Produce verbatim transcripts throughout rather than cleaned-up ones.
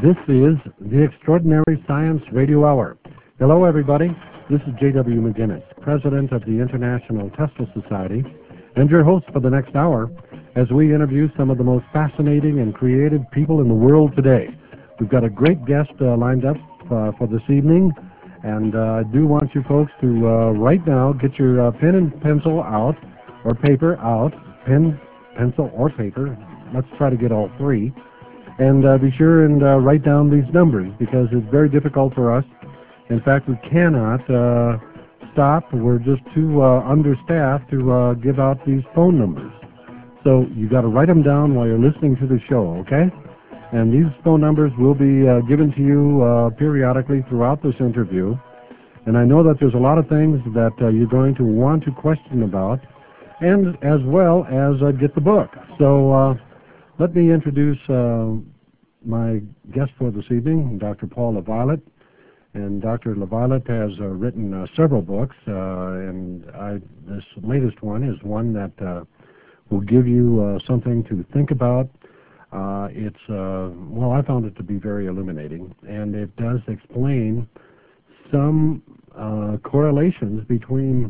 This is the Extraordinary Science Radio Hour. Hello, everybody. This is J W McGinnis, President of the International Tesla Society, and your host for the next hour as we interview some of the most fascinating and creative people in the world today. We've got a great guest uh, lined up uh, for this evening, and uh, I do want you folks to uh, right now get your uh, pen and pencil out, or paper out, pen, pencil, or paper. Let's try to get all three. And uh, be sure and uh, write down these numbers, because it's very difficult for us. In fact, we cannot uh, stop. We're just too uh, understaffed to uh, give out these phone numbers. So you got to write them down while you're listening to the show, okay? And these phone numbers will be uh, given to you uh, periodically throughout this interview. And I know that there's a lot of things that uh, you're going to want to question about, and as well as uh, get the book. So uh, let me introduce uh, my guest for this evening, Doctor Paul LaViolette. And Doctor LaViolette has uh, written uh, several books, uh, and I, this latest one is one that uh, will give you uh, something to think about. Uh, it's, uh, well, I found it to be very illuminating, and it does explain some uh, correlations between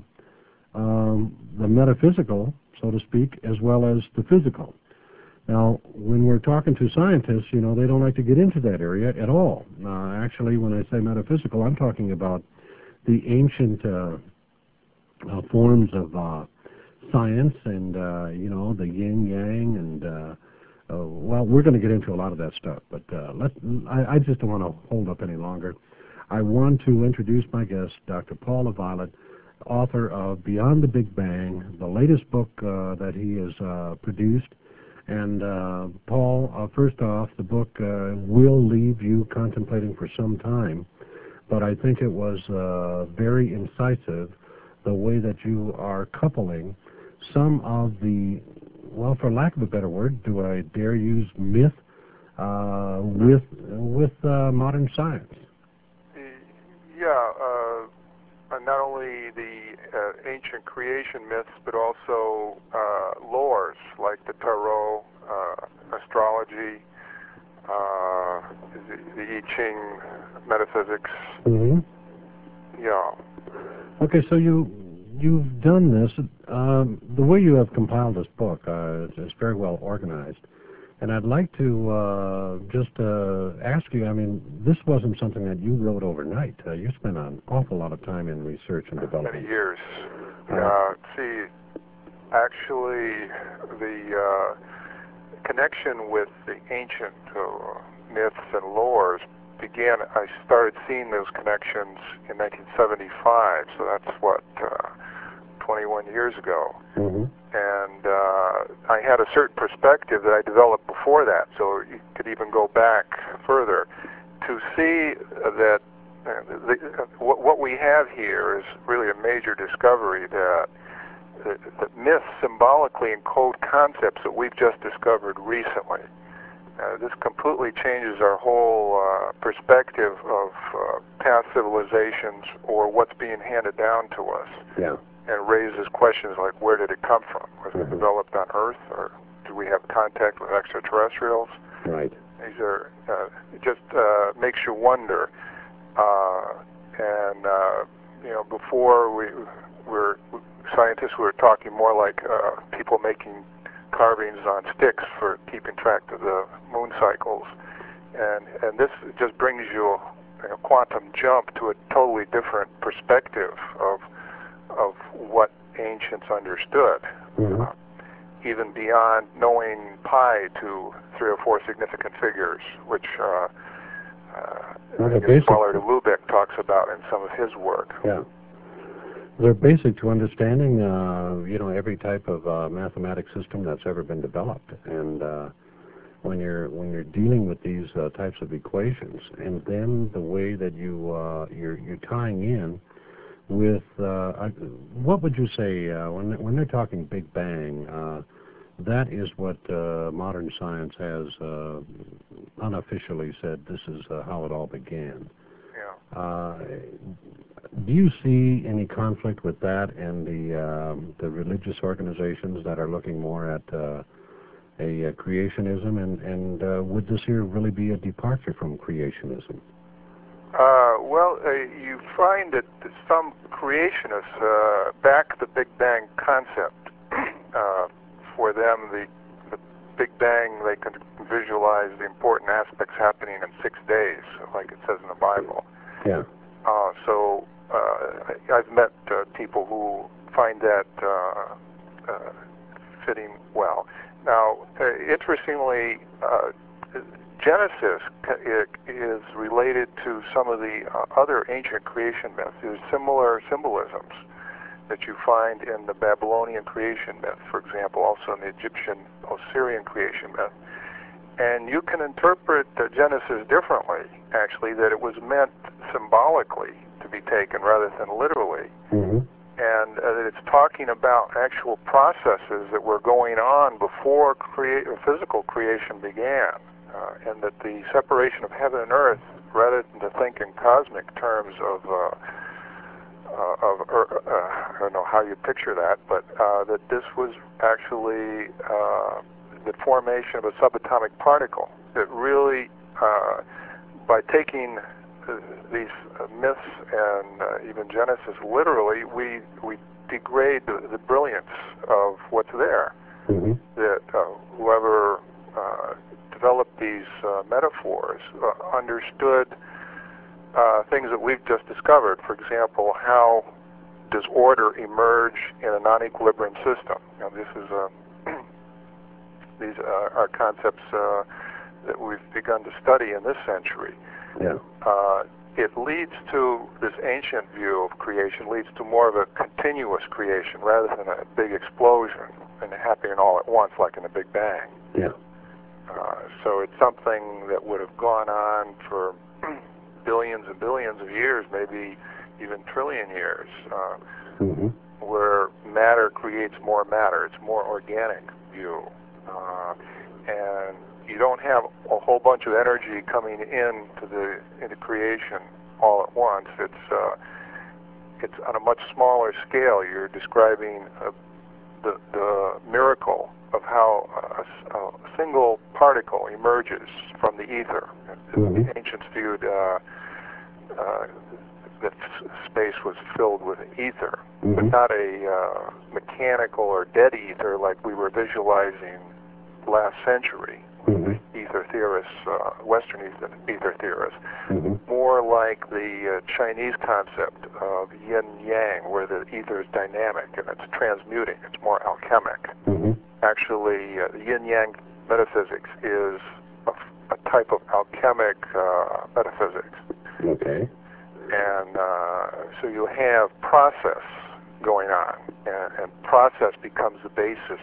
um, the metaphysical, so to speak, as well as the physical. Now, when we're talking to scientists, you know, they don't like to get into that area at all. Uh, actually, when I say metaphysical, I'm talking about the ancient uh, uh, forms of uh, science and, uh, you know, the yin-yang and, uh, uh, well, we're going to get into a lot of that stuff, but uh, let, I, I just don't want to hold up any longer. I want to introduce my guest, Doctor Paul LaViolette, author of Beyond the Big Bang, the latest book uh, that he has uh, produced. And uh, Paul, uh, first off, the book uh, will leave you contemplating for some time, but I think it was uh, very incisive, the way that you are coupling some of the, well, for lack of a better word, do I dare use myth uh, with with uh, modern science? Yeah, uh, not only the uh, ancient creation myths, but also uh, lores like the Tarot, uh, astrology, uh, the, the I Ching, metaphysics. Mm-hmm. Yeah. Okay, so you you've done this. Um, the way you have compiled this book uh, is, is very well organized, and I'd like to uh, just uh, ask you. I mean, this wasn't something that you wrote overnight. Uh, you spent an awful lot of time in research and development. Many years. Uh, uh, see, actually, the uh, connection with the ancient uh, myths and lores began, I started seeing those connections in nineteen seventy-five, so that's what, uh, twenty-one years ago. Mm-hmm. And uh, I had a certain perspective that I developed before that, so you could even go back further to see that uh, the, uh, what, what we have here is really a major discovery, that that, that myths symbolically encode concepts that we've just discovered recently. Uh, this completely changes our whole uh, perspective of uh, past civilizations or what's being handed down to us. Yeah. And raises questions like, where did it come from? Was Mm-hmm. it developed on Earth, or do we have contact with extraterrestrials? Right. These are, uh, it just uh, makes you wonder. Uh, and, uh, you know, before we were scientists, we were talking more like uh, people making carvings on sticks for keeping track of the moon cycles. And, and this just brings you a, a quantum jump to a totally different perspective of of what ancients understood, Mm-hmm. uh, even beyond knowing pi to three or four significant figures, which uh, uh, Swallowed Lubeck talks about in some of his work. Yeah. They're basic to understanding, uh, you know, every type of uh, mathematic system that's ever been developed. And uh, when you're when you're dealing with these uh, types of equations, and then the way that you uh, you're you're tying in with uh, I, what would you say uh, when when they're talking Big Bang? Uh, that is what uh, modern science has uh, unofficially said. This is uh, how it all began. Yeah. Uh, do you see any conflict with that and the um, the religious organizations that are looking more at uh, a, uh, creationism, and, and uh, would this here really be a departure from creationism? Uh, well, uh, you find that some creationists uh, back the Big Bang concept. uh, for them, the, the Big Bang, they can visualize the important aspects happening in six days, like it says in the Bible. Yeah. Uh, so uh, I've met uh, people who find that uh, uh, fitting well. Now, uh, interestingly, uh, Genesis is related to some of the uh, other ancient creation myths. There's similar symbolisms that you find in the Babylonian creation myth, for example, also in the Egyptian Osirian creation myth. And you can interpret uh, Genesis differently, actually, that it was meant symbolically to be taken rather than literally. Mm-hmm. And uh, that it's talking about actual processes that were going on before crea- physical creation began. Uh, and that the separation of heaven and earth, rather than to think in cosmic terms of, uh, uh, of uh, I don't know how you picture that, but uh, that this was actually uh, the formation of a subatomic particle. That really, uh, by taking uh, these uh, myths and uh, even Genesis literally, we we degrade the, the brilliance of what's there. Mm-hmm. That uh, whoever uh, developed these uh, metaphors uh, understood uh, things that we've just discovered. For example, how does order emerge in a non-equilibrium system? Now, this is a these uh, are concepts uh, that we've begun to study in this century. Yeah. Uh, it leads to this ancient view of creation, leads to more of a continuous creation rather than a big explosion and happening all at once like in the Big Bang. Yeah. Uh, so it's something that would have gone on for billions and billions of years, maybe even trillion years, uh, mm-hmm. where matter creates more matter. It's more organic view. Uh, and you don't have a whole bunch of energy coming into the into creation all at once. It's uh, it's on a much smaller scale. You're describing uh, the the miracle of how a, a single particle emerges from the ether. Mm-hmm. The ancients viewed uh, uh, that space was filled with ether, mm-hmm. but not a uh, mechanical or dead ether like we were visualizing last century. Mm-hmm. Ether theorists, uh, Western ether, ether theorists, mm-hmm. more like the uh, Chinese concept of yin-yang, where the ether is dynamic and it's transmuting, it's more alchemic. Mm-hmm. Actually, uh, the yin-yang metaphysics is a, a type of alchemic uh, metaphysics. Okay. And uh, so you have process going on, and, and process becomes the basis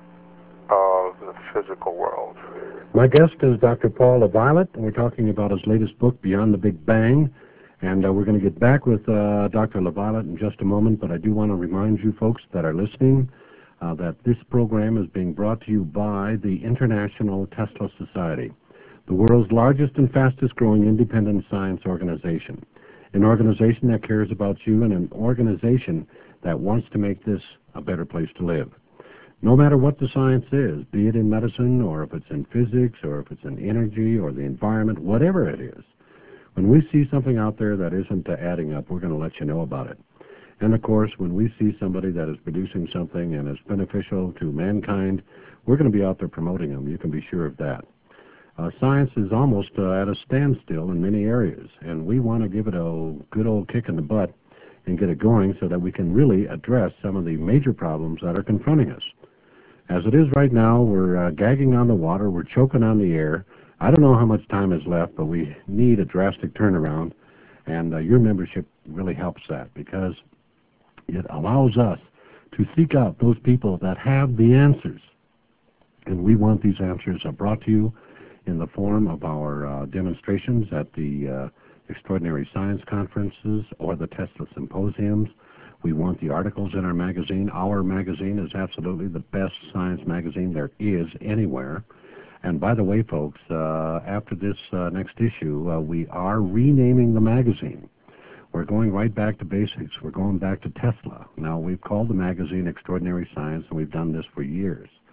of the physical world. My guest is Doctor Paul LaViolette, and we're talking about his latest book, Beyond the Big Bang. And uh, we're going to get back with uh, Doctor LaViolette in just a moment, but I do want to remind you folks that are listening uh, that this program is being brought to you by the International Tesla Society, the world's largest and fastest growing independent science organization, an organization that cares about you and an organization that wants to make this a better place to live. No matter what the science is, be it in medicine or if it's in physics or if it's in energy or the environment, whatever it is, when we see something out there that isn't uh, adding up, we're going to let you know about it. And of course, when we see somebody that is producing something and is beneficial to mankind, we're going to be out there promoting them. You can be sure of that. Uh, science is almost uh, at a standstill in many areas, and we want to give it a good old kick in the butt and get it going so that we can really address some of the major problems that are confronting us. As it is right now, we're uh, gagging on the water, we're choking on the air. I don't know how much time is left, but we need a drastic turnaround, and uh, your membership really helps that because it allows us to seek out those people that have the answers. And we want these answers uh, brought to you in the form of our uh, demonstrations at the uh, Extraordinary Science Conferences or the Tesla Symposiums. We want the articles in our magazine. Our magazine is absolutely the best science magazine there is anywhere. And by the way, folks, uh, after this uh, next issue, uh, we are renaming the magazine. We're going right back to basics. We're going back to Tesla. Now, we've called the magazine Extraordinary Science, and we've done this for years.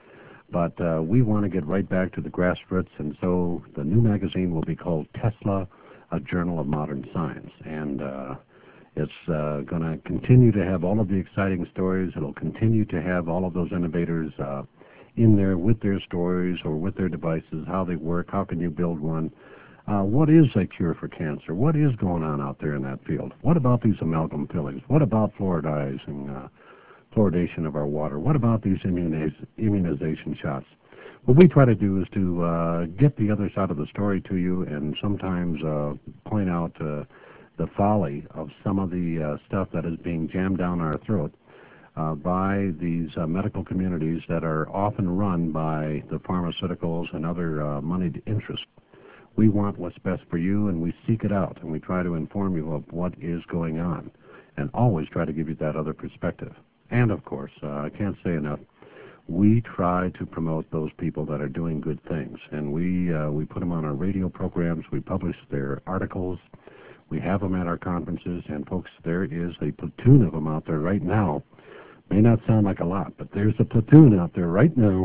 But uh, we want to get right back to the grassroots, and so the new magazine will be called Tesla, a Journal of Modern Science. And uh, it's uh, going to continue to have all of the exciting stories. It'll continue to have all of those innovators uh, in there with their stories or with their devices, how they work, how can you build one. Uh, what is a cure for cancer? What is going on out there in that field? What about these amalgam fillings? What about fluoridizing, uh, fluoridation of our water? What about these immuniz immunization shots? What we try to do is to uh, get the other side of the story to you, and sometimes uh, point out uh, the folly of some of the uh, stuff that is being jammed down our throat uh, by these uh, medical communities that are often run by the pharmaceuticals and other uh, moneyed interests. We want what's best for you, and we seek it out, and we try to inform you of what is going on, and always try to give you that other perspective. And, of course, uh, I can't say enough, we try to promote those people that are doing good things, and we, uh, we put them on our radio programs, we publish their articles, we have them at our conferences, and, folks, there is a platoon of them out there right now. May not sound like a lot, but there's a platoon out there right now,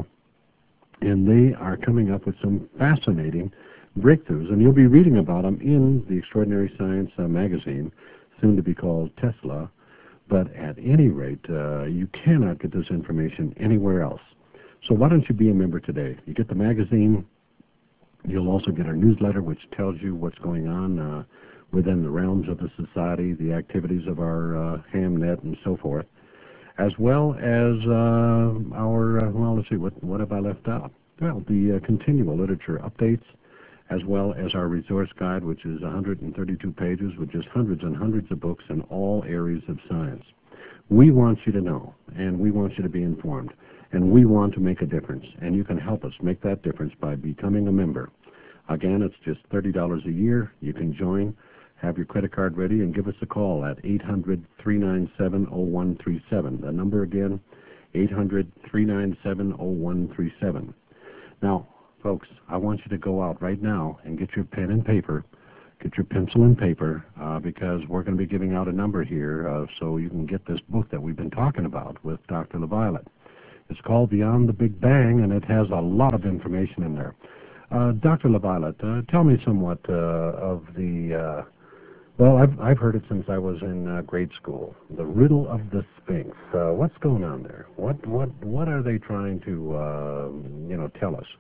and they are coming up with some fascinating breakthroughs, and you'll be reading about them in the Extraordinary Science uh, magazine, soon to be called Tesla. But at any rate, uh, you cannot get this information anywhere else. So why don't you be a member today? You get the magazine. You'll also get our newsletter, which tells you what's going on uh, within the realms of the society, the activities of our uh, HamNet, and so forth, as well as uh, our, uh, well, let's see, what, what have I left out? Well, the uh, continual literature updates, as well as our resource guide, which is one hundred thirty-two pages with just hundreds and hundreds of books in all areas of science. We want you to know, and we want you to be informed, and we want to make a difference, and you can help us make that difference by becoming a member. Again, it's just thirty dollars a year. You can join, have your credit card ready, and give us a call at eight hundred, three nine seven, oh one three seven. The number again, eight hundred, three nine seven, oh one three seven. Now, folks, I want you to go out right now and get your pen and paper, get your pencil and paper, uh, because we're going to be giving out a number here uh, so you can get this book that we've been talking about with Doctor LaViolette. It's called Beyond the Big Bang, and it has a lot of information in there. Uh, Doctor LaViolette, uh, tell me somewhat uh, of the, uh, well, I've, I've heard it since I was in uh, grade school, the riddle of the Sphinx. Uh, what's going on there? What, what, what are they trying to, uh, you know, tell us?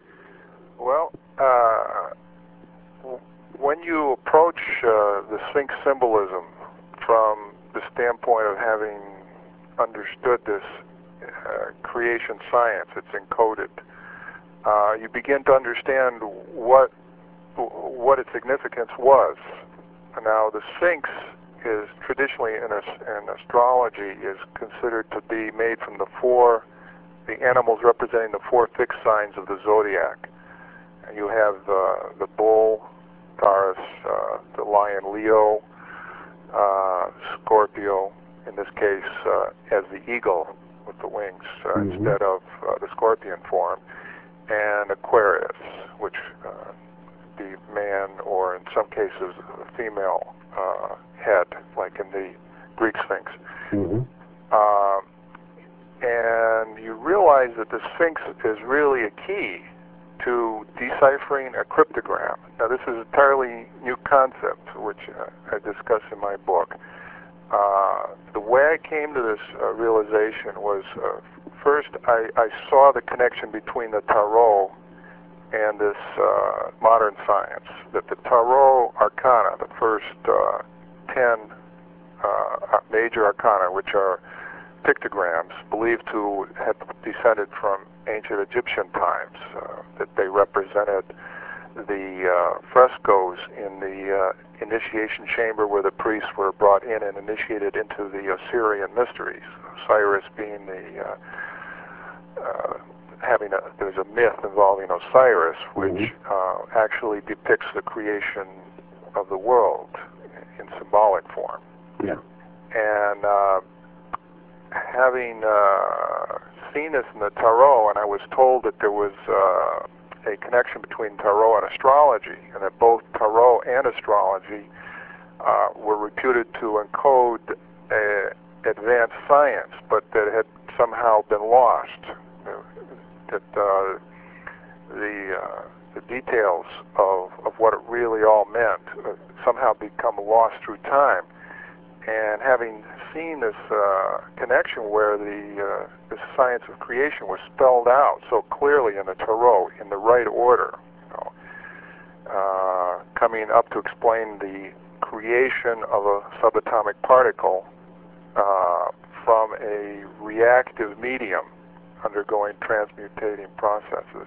Well, uh, when you approach uh, the Sphinx symbolism from the standpoint of having understood this uh, creation science, it's encoded, uh, you begin to understand what what its significance was. Now, the Sphinx is traditionally in, in astrology is considered to be made from the four, the animals representing the four fixed signs of the zodiac. You have uh, the bull, Taurus, uh, the lion, Leo, uh, Scorpio, in this case, uh, as the eagle with the wings uh, mm-hmm. instead of uh, the scorpion form, and Aquarius, which uh, the man, or in some cases, a female uh, head, like in the Greek Sphinx. Mm-hmm. Uh, and you realize that the Sphinx is really a key to deciphering a cryptogram. Now, this is an entirely new concept, which uh, I discuss in my book. Uh, the way I came to this uh, realization was, uh, first, I, I saw the connection between the Tarot and this uh, modern science, that the Tarot arcana, the first uh, ten uh, major arcana, which are pictograms believed to have descended from ancient Egyptian times, uh, that they represented the uh, frescoes in the uh, initiation chamber where the priests were brought in and initiated into the Osirian mysteries, Osiris being the, uh, uh, having a, there's a myth involving Osiris, which mm-hmm. uh, actually depicts the creation of the world in symbolic form. Yeah. And uh, having uh, seen this in the Tarot, and I was told that there was uh, a connection between Tarot and astrology, and that both Tarot and astrology uh, were reputed to encode uh, advanced science, but that it had somehow been lost. that uh, the uh, the details of, of what it really all meant uh, somehow become lost through time. And having seen this uh, connection where the, uh, the science of creation was spelled out so clearly in the Tarot, in the right order, you know, uh, coming up to explain the creation of a subatomic particle uh, from a reactive medium undergoing transmutating processes.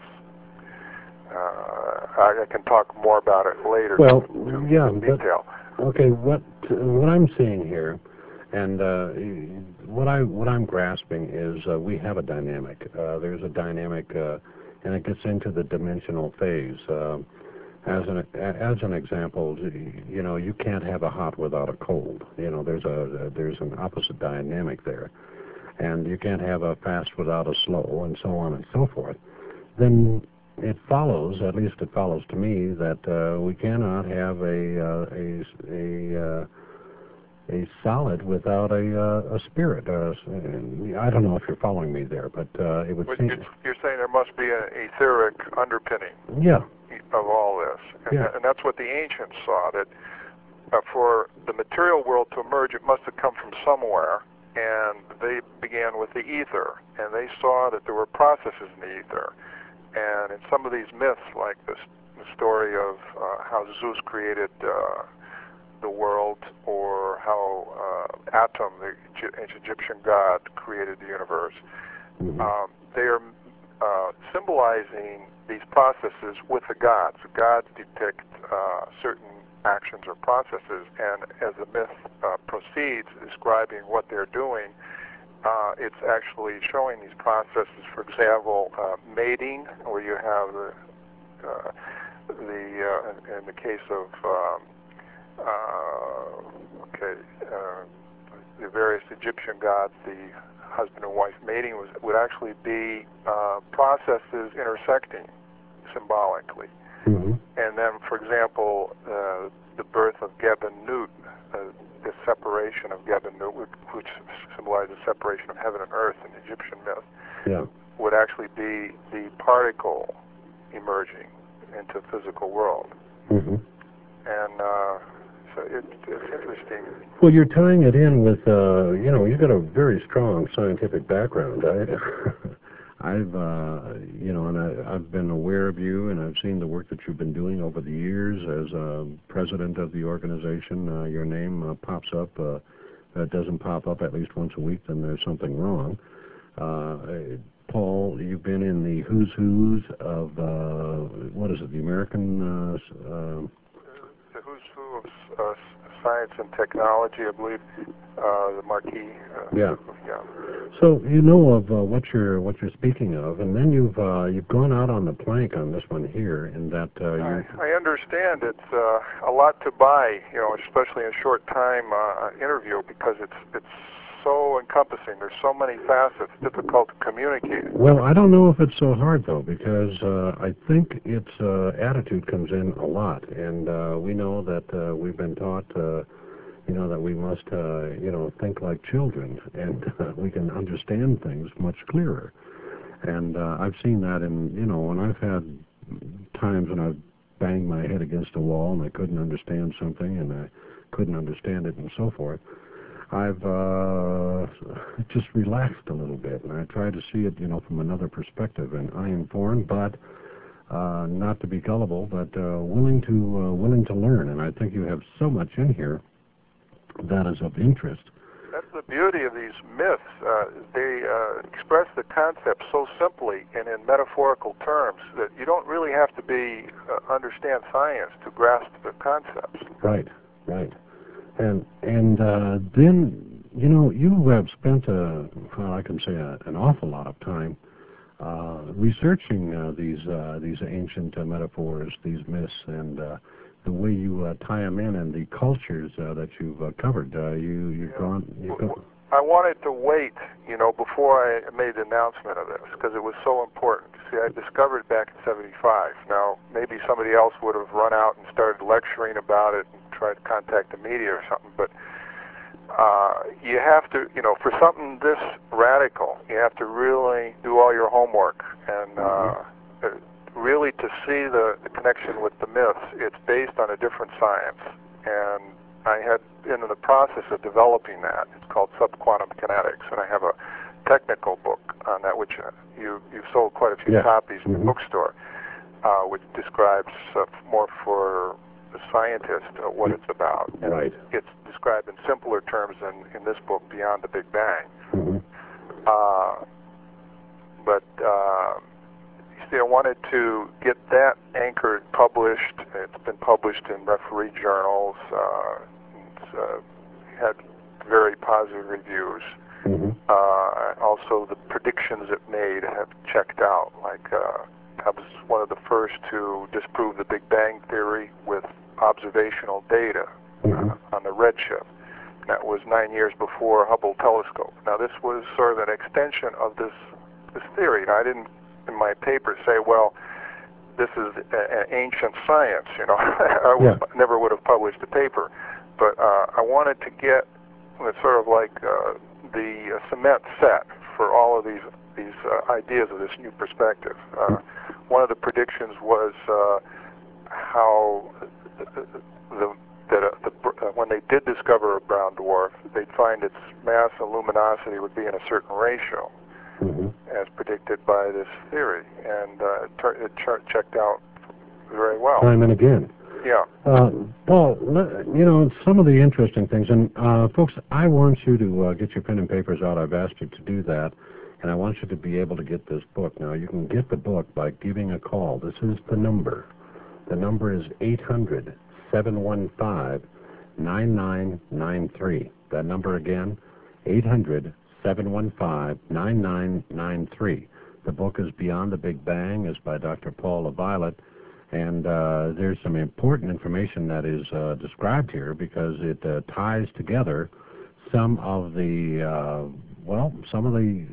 Uh, I, I can talk more about it later. Well, to, yeah, to detail. But, okay. What what I'm seeing here, and uh, what I what I'm grasping is uh, we have a dynamic. Uh, there's a dynamic, uh, and it gets into the dimensional phase. Uh, as an as an example, you know, you can't have a hot without a cold. You know, there's a there's an opposite dynamic there, and you can't have a fast without a slow, and so on and so forth. Then it follows, at least it follows to me, that uh, we cannot have a uh, a a, uh, a solid without a uh, a spirit. Uh, I don't know if you're following me there, but uh, it would but seem. You're, you're saying there must be an etheric underpinning. Yeah. Of all this, and, yeah. and that's what the ancients saw. That uh, for the material world to emerge, it must have come from somewhere, and they began with the ether, and they saw that there were processes in the ether. And in some of these myths, like this, the story of uh, how Zeus created uh, the world, or how uh, Atum, the ancient Egyptian god, created the universe, mm-hmm. um, they are uh, symbolizing these processes with the gods. The gods depict uh, certain actions or processes, and as the myth uh, proceeds, describing what they're doing, Uh, it's actually showing these processes. For example, uh, mating, where you have the uh, the uh, in, in the case of um, uh, okay uh, the various Egyptian gods, the husband and wife mating was would actually be uh, processes intersecting symbolically. Mm-hmm. And then, for example, uh, the birth of Geb-en-Nut, uh, the separation of Geb-en-Nut, which symbolizes the separation of heaven and earth in the Egyptian myth, yeah. would actually be the particle emerging into the physical world. Mm-hmm. And uh, so it, it's interesting. Well, you're tying it in with, uh, you know, you've got a very strong scientific background. I, I've, uh, you know, and I, I've been aware of you, and I've seen the work that you've been doing over the years as uh, president of the organization. Uh, your name uh, pops up. Uh, it doesn't pop up at least once a week, then there's something wrong. Uh, Paul, you've been in the who's who's of, uh, what is it, the American... Uh, uh, the who's who of uh, science and technology, I believe, uh, the Marquis. Uh, yeah. yeah. So you know of uh, what you're what you're speaking of, and then you've uh, you've gone out on the plank on this one here, in that uh, I, I understand it's uh, a lot to buy, you know, especially in a short time uh, interview, because it's it's so encompassing. There's so many facets, difficult to communicate. Well, I don't know if it's so hard though, because uh, I think its uh, attitude comes in a lot, and uh, we know that uh, we've been taught. Uh, You know, that we must, uh, you know, think like children, and uh, we can understand things much clearer. And uh, I've seen that in, you know, when I've had times when I've banged my head against a wall and I couldn't understand something and I couldn't understand it and so forth, I've uh, just relaxed a little bit, and I try to see it, you know, from another perspective. And I am foreign, but uh, not to be gullible, but uh, willing to uh, willing to learn. And I think you have so much in here that is of interest. That's the beauty of these myths. Uh, they uh, express the concept so simply and in metaphorical terms that you don't really have to be uh, understand science to grasp the concepts. Right, right. And and uh, then, you know, you have spent, a, well, I can say a, an awful lot of time uh, researching uh, these uh, these ancient uh, metaphors, these myths, and uh, the way you uh, tie them in, and the cultures uh, that you've uh, covered. Uh, you, you've yeah. gone... You've gone I wanted to wait, you know, before I made the announcement of this, because it was so important. See, I discovered it back in seventy-five. Now, maybe somebody else would have run out and started lecturing about it and tried to contact the media or something, but uh, you have to, you know, for something this radical, you have to really do all your homework and uh, really to see the, the connection with the myths. It's based on a different science, and I had been in the process of developing that. It's called subquantum kinetics, and I have a technical book on that, which uh, you you've sold quite a few yes. copies in mm-hmm. the bookstore, uh, which describes uh, more for the scientist uh, what it's about. And right. it's described in simpler terms than in this book, Beyond the Big Bang. Mm-hmm. Uh, but uh, you see, I wanted to get that anchored, published. It's been published in referee journals. Uh, it's uh, had very positive reviews. Mm-hmm. Uh, also, the predictions it made have checked out. Like, uh, I was one of the first to disprove the Big Bang theory with observational data mm-hmm. uh, on the redshift. That was nine years before Hubble telescope. Now, this was sort of an extension of this this theory. I didn't, in my paper, say, well, this is an ancient science. You know, I yeah. never would have published a paper, but uh, I wanted to get it's sort of like uh, the uh, cement set for all of these these uh, ideas of this new perspective. Uh, one of the predictions was uh, how the, the, that uh, the, uh, when they did discover a brown dwarf, they'd find its mass and luminosity would be in a certain ratio, mm-hmm. as predicted by this theory, and uh, it, tur- it ch- checked out very well. Time and again. Yeah. Uh, Paul, you know, some of the interesting things, and uh, folks, I want you to uh, get your pen and papers out. I've asked you to do that, and I want you to be able to get this book. Now, you can get the book by giving a call. This is the number. The number is eight hundred, seven one five, nine nine nine three. That number again, eight hundred, seven one five, nine nine nine three. The book is Beyond the Big Bang. It's by Doctor Paul LaViolette. And uh, there's some important information that is uh, described here because it uh, ties together some of the, uh, well, some of the,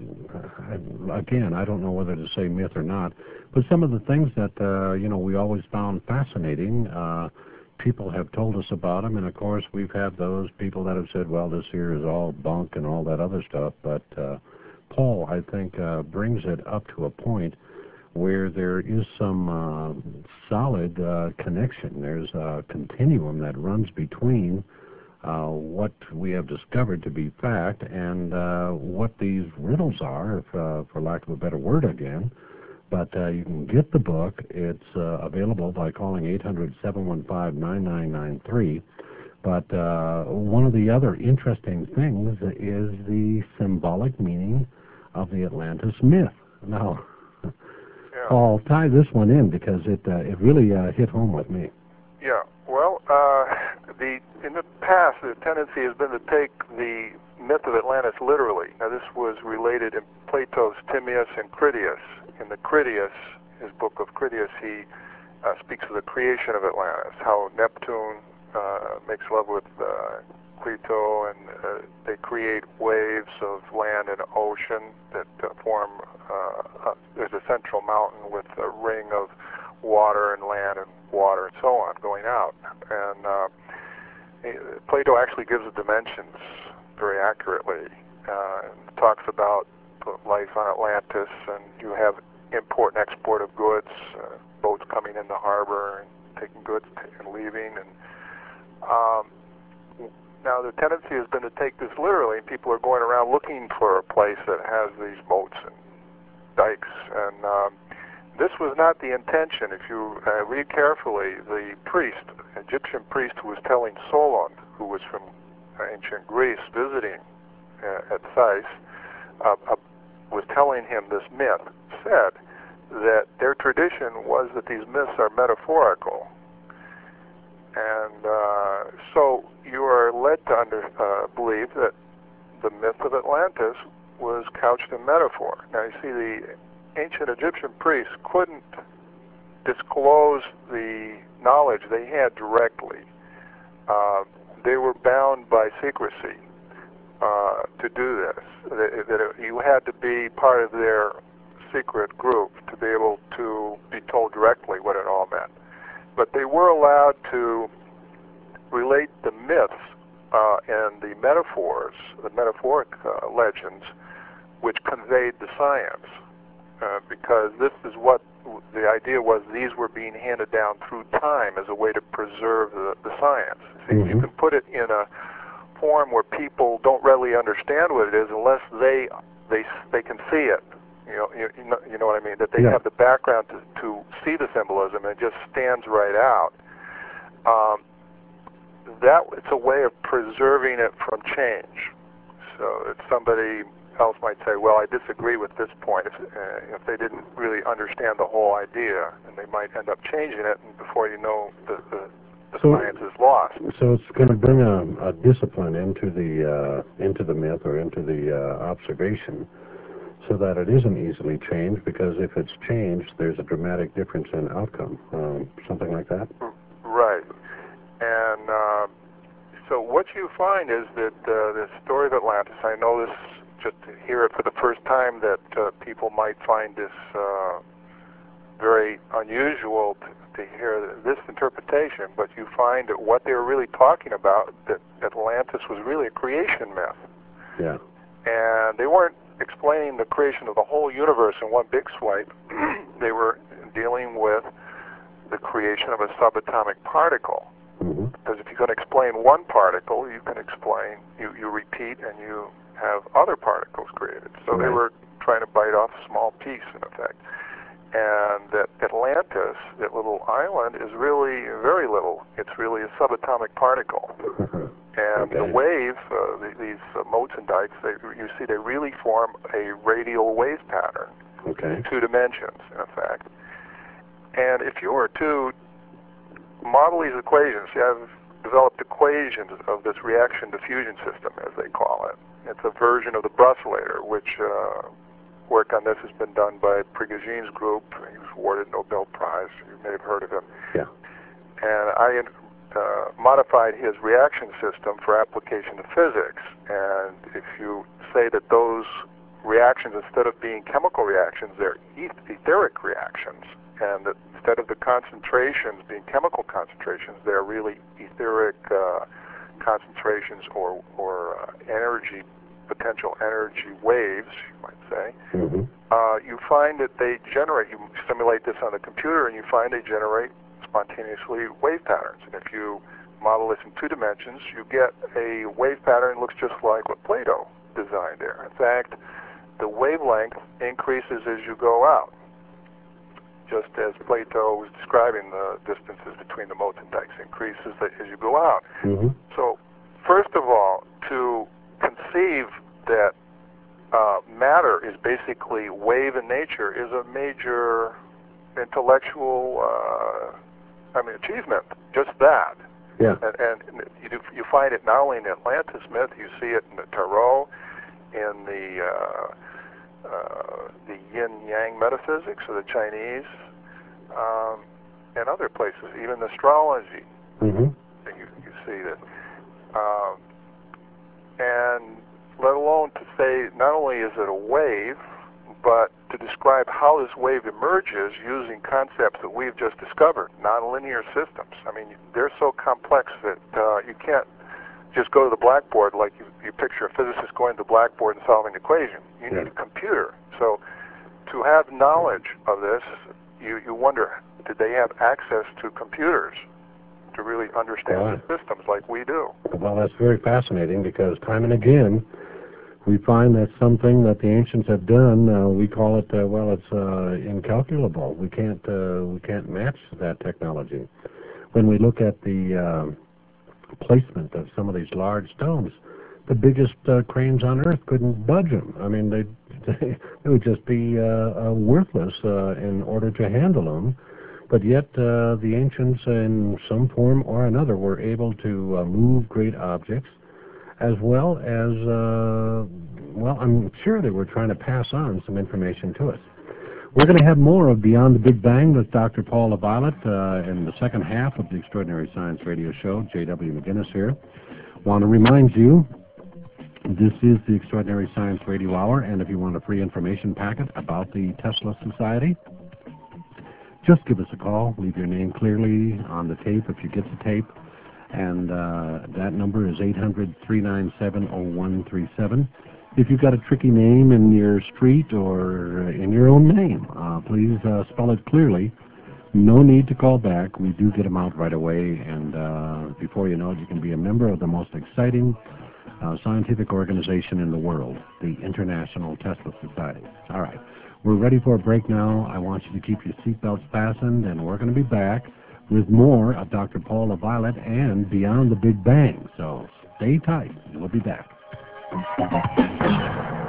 uh, again, I don't know whether to say myth or not, but some of the things that, uh, you know, we always found fascinating. Uh, people have told us about them, and of course we've had those people that have said, well, this here is all bunk and all that other stuff. But uh, Paul, I think, uh, brings it up to a point where there is some uh, solid uh, connection. There's a continuum that runs between uh, what we have discovered to be fact and uh, what these riddles are, if, uh, for lack of a better word again. But uh, you can get the book. It's uh, available by calling eight hundred, seven one five, nine nine nine three. But uh, one of the other interesting things is the symbolic meaning of the Atlantis myth. Now, Yeah. Paul, tie this one in because it uh, it really uh, hit home with me. Yeah. Well, uh, the in the past, the tendency has been to take the myth of Atlantis literally. Now, this was related in Plato's Timaeus and Critias. In the Critias, his book of Critias, he uh, speaks of the creation of Atlantis, how Neptune uh, makes love with uh, Clito, and uh, they create waves of land and ocean that uh, form, uh, uh, there's a central mountain with a ring of water and land and water and so on going out. And uh, Plato actually gives the dimensions very accurately, uh, and talks about life on Atlantis, and you have import and export of goods, uh, boats coming in the harbor and taking goods and leaving. And um, now the tendency has been to take this literally. People are going around looking for a place that has these boats and dikes, and um, this was not the intention. If you uh, read carefully, the priest, Egyptian priest who was telling Solon, who was from ancient Greece visiting uh, at Sais, uh, uh, was telling him this myth, said that their tradition was that these myths are metaphorical. And uh, so you are led to under, uh, believe that the myth of Atlantis was couched in metaphor. Now you see, the ancient Egyptian priests couldn't disclose the knowledge they had directly. Uh, they were bound by secrecy uh, to do this. That, that it, you had to be part of their secret group to be able to be told directly what it all meant. But they were allowed to relate the myths uh, and the metaphors, the metaphoric uh, legends, which conveyed the science. Uh, because this is what the idea was, these were being handed down through time as a way to preserve the, the science. See, mm-hmm. You can put it in a form where people don't readily understand what it is unless they they they can see it. You know, you, you know, you know what I mean? That they yeah. have the background to, to see the symbolism, and it just stands right out. Um, that it's a way of preserving it from change. So if somebody else might say, well, I disagree with this point, if, uh, if they didn't really understand the whole idea, and they might end up changing it, and before you know, the, the, the so, science is lost. So it's going to bring a, a discipline into the uh, into the myth or into the uh, observation, so that it isn't easily changed, because if it's changed, there's a dramatic difference in outcome, um, something like that? Right. And uh, so what you find is that uh, the story of Atlantis, I know this just to hear it for the first time, that uh, people might find this uh, very unusual to, to hear this interpretation, but you find that what they were really talking about, that Atlantis was really a creation myth. Yeah. And they weren't explaining the creation of the whole universe in one big swipe. They were dealing with the creation of a subatomic particle. Mm-hmm. Because if you can explain one particle, you can explain, you, you repeat, and you have other particles created. So right. They were trying to bite off a small piece, in effect. And that Atlantis, that little island, is really very little. It's really a subatomic particle. And okay. the wave, uh, the, these uh, motes and dikes, they, you see they really form a radial wave pattern. Okay. In two dimensions, in effect. And if you were to model these equations, you have developed equations of this reaction diffusion system, as they call it. It's a version of the Brusselator, which uh, work on this has been done by Prigogine's group. He was awarded a Nobel Prize. You may have heard of him. Yeah. And I uh, modified his reaction system for application to physics. And if you say that those reactions, instead of being chemical reactions, they're etheric reactions, and that instead of the concentrations being chemical concentrations, they're really etheric uh, concentrations or, or uh, energy, potential energy waves, you might say. Mm-hmm. Uh, you find that they generate, you simulate this on the computer, and you find they generate spontaneously wave patterns. And if you model this in two dimensions, you get a wave pattern that looks just like what Plato designed there. In fact, the wavelength increases as you go out, just as Plato was describing the distances between the motes and dikes increases as you go out. Mm-hmm. So, first of all, to conceive that uh, matter is basically wave in nature is a major intellectual, uh, I mean, achievement. Just that. Yeah. And, and you, do, you find it not only in the Atlantis myth, you see it in the Tarot, in the uh, uh, the yin-yang metaphysics of the Chinese, um, and other places, even astrology. Mm-hmm. You, you see that. Um, and let alone to say not only is it a wave, but to describe how this wave emerges using concepts that we've just discovered, nonlinear systems. I mean, they're so complex that uh, you can't just go to the blackboard like you, you picture a physicist going to the blackboard and solving an equation. You yeah. need a computer. So to have knowledge of this, you, you wonder, did they have access to computers to really understand wow. the systems like we do? Well, that's very fascinating, because time and again we find that something that the ancients have done, uh, we call it, uh, well, it's uh, incalculable. We can't, uh, we can't match that technology. When we look at the uh, placement of some of these large stones, the biggest uh, cranes on Earth couldn't budge them. I mean, they they would just be uh, uh, worthless uh, in order to handle them. But yet, uh, the ancients, in some form or another, were able to uh, move great objects, as well as, uh, well, I'm sure they were trying to pass on some information to us. We're going to have more of Beyond the Big Bang with Doctor Paul LaViolette uh, in the second half of the Extraordinary Science Radio Show. J W McGinnis here. Want to remind you, this is the Extraordinary Science Radio Hour, and if you want a free information packet about the Tesla Society, just give us a call. Leave your name clearly on the tape if you get the tape, and uh, that number is eight hundred, three nine seven, oh one three seven. If you've got a tricky name in your street or in your own name, uh, please uh, spell it clearly. No need to call back. We do get them out right away, and uh, before you know it, you can be a member of the most exciting uh, scientific organization in the world, the International Tesla Society. All right, we're ready for a break now. I want you to keep your seatbelts fastened, and we're going to be back with more of Doctor Paul LaViolette and Beyond the Big Bang. So stay tight, and we'll be back.